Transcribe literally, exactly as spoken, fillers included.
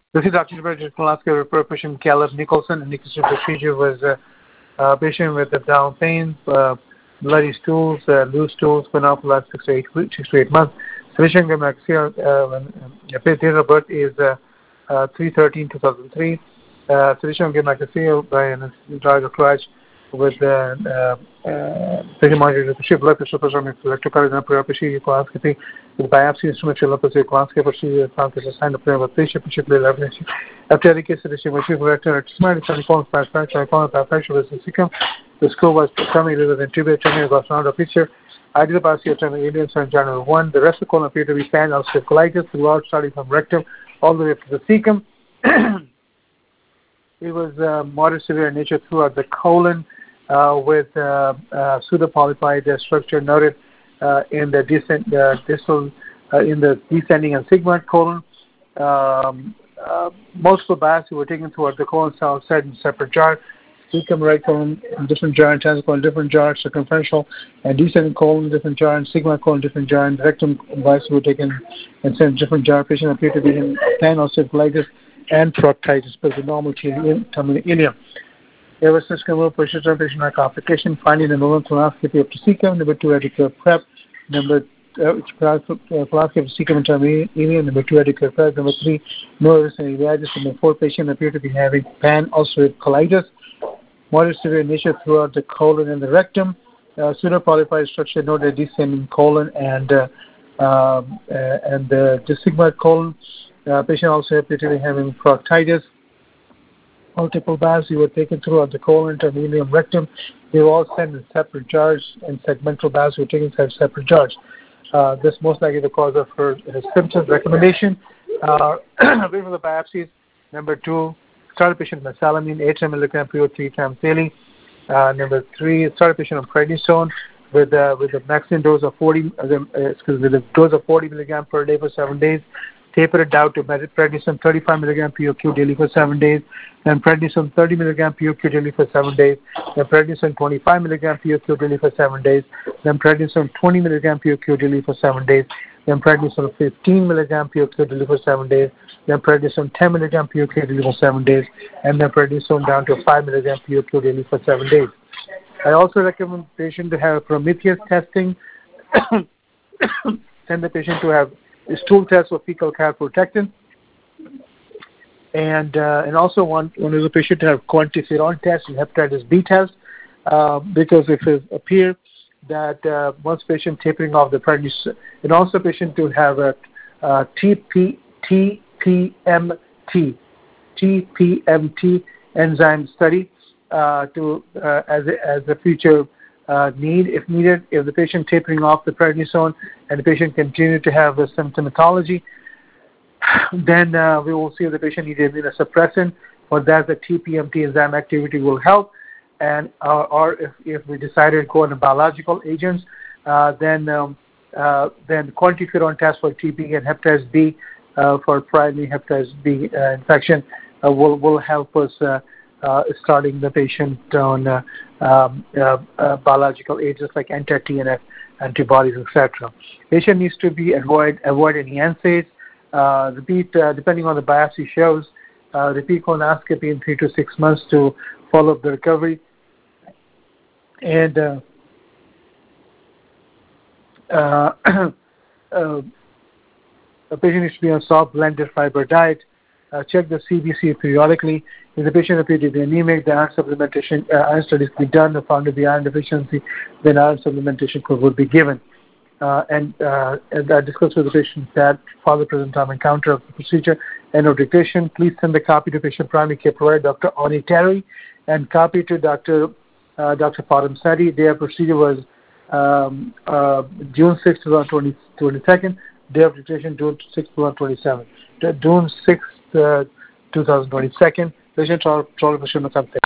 This is Doctor Roger Kolaska, patient Caleb Nicholson. And Nicholson procedure was a uh, uh, patient with abdominal pain, uh, bloody stools, uh, loose stools, for now for the last six to eight, six to eight months. Physician Gamaxia, uh, date of birth is uh, uh, three thirteen two thousand three. Uh, Physician Gamaxia by an driver crash with uh, uh, uh, patient monitored with blood pressure, electrocardiography, procedure, coloscopy, with biopsy instrument, procedure, coloscopy, procedure, coloscopy, sign of prayer with patient, particularly leverage. After the case, the patient was directed to smart, telephone, fast fracture, telephone, fast fracture was the second. The school was terminated with intubate, terminated was found a picture. Ideal biopsy of aliens on January first. The rest of the colon appeared to be fan ulcerative colitis throughout, starting from rectum all the way up to the cecum. It was uh, moderate severe in nature throughout the colon, uh, with uh, uh, pseudopolypi structure noted uh, in the descent, uh, distal, uh, in the descending and sigmoid colon. Um, uh, most of the biopsies were taken throughout the colon cell set in separate jar. Cecum, right colon, different jar, intestinal colon, different jar, circumferential and descending colon, different jar, and sigmoid colon, different jar, and rectum biopsies were taken and sent in different jar. Patient appeared to be in pan ulcerative colitis and proctitis, but the normal ileum. There was such removed patient patient complication, finding an oral colonoscopy of the cecum. Number two, adequate prep. Number uh, colonoscopy of cecum and ileum. Number two, adequate prep. Number three, no evidence of uveitis. Number four, patient appeared to be having pan ulcerative colitis, moderate severe in nature throughout the colon and the rectum. Uh, pseudopolypi structure noted descending colon and uh, um, uh, and the uh, sigmoid colon. Uh, patient also appeared to be having proctitis. Multiple biopsies were taken throughout the colon, terminum, rectum. They were all sent in separate jars, and segmental biopsies were taken in separate jars. Uh, this most likely the cause of her, her symptoms. Recommendation: uh, away from the biopsies. Number two, start a patient with mesalamine, eight milligram per year, three times daily. Uh, number three, start a patient on prednisone with uh, with a maximum dose of forty, uh, excuse me, with a dose of forty milligram per day for seven days. Taper it down to prednisone thirty-five milligram P O Q daily for seven days, then prednisone thirty milligram P O Q daily for seven days, then prednisone twenty-five milligram P O Q daily for seven days, then prednisone twenty milligram P O Q daily for seven days, then prednisone fifteen milligram P O Q daily for seven days, then prednisone ten milligram P O Q daily for seven days, and then prednisone down to five milligram P O Q daily for seven days. I also recommend the patient to have Prometheus testing, send the patient to have stool test for fecal calprotectin, and uh, and also want one of the patient to have quantiferon test and hepatitis B test, uh, because if it appears that uh, once patient tapering off the prednisone, and also patient to have a uh, T P M T enzyme study uh, to uh, as a, as a future Uh, need if needed. If the patient tapering off the prednisone and the patient continue to have the symptomatology, then uh, we will see if the patient needs immunosuppressant. For that, the T P M T enzyme activity will help. And uh, or if, if we decided to go on biological agents, uh, then um, uh, then quantiferon test for T B and hepatitis B uh, for primary hepatitis B uh, infection uh, will will help us uh, uh, starting the patient on uh, Um, uh, uh, biological agents like anti-T N F antibodies, et cetera. Patient needs to be avoid avoid any N SAIDs. Uh, repeat uh, depending on the biopsy shows. Uh, repeat colonoscopy in three to six months to follow up the recovery. And uh, uh, uh, the patient needs to be on soft blended fiber diet. Uh, check the C B C periodically. If the patient appears to be anemic, the iron supplementation, uh, iron studies can be done. If found to be iron deficiency, then iron supplementation would be given. Uh, and, uh, and I discussed with the patient that father present time encounter of the procedure and no dictation. Please send the copy to patient primary care provider, Doctor Oni Terry, and copy to Doctor uh, Doctor Padam Seti. Their procedure was um, uh, June sixth, twenty twenty-two. Day of dictation, June sixth, twenty twenty-seven. June sixth, uh, twenty twenty-two. Patient trial, trial,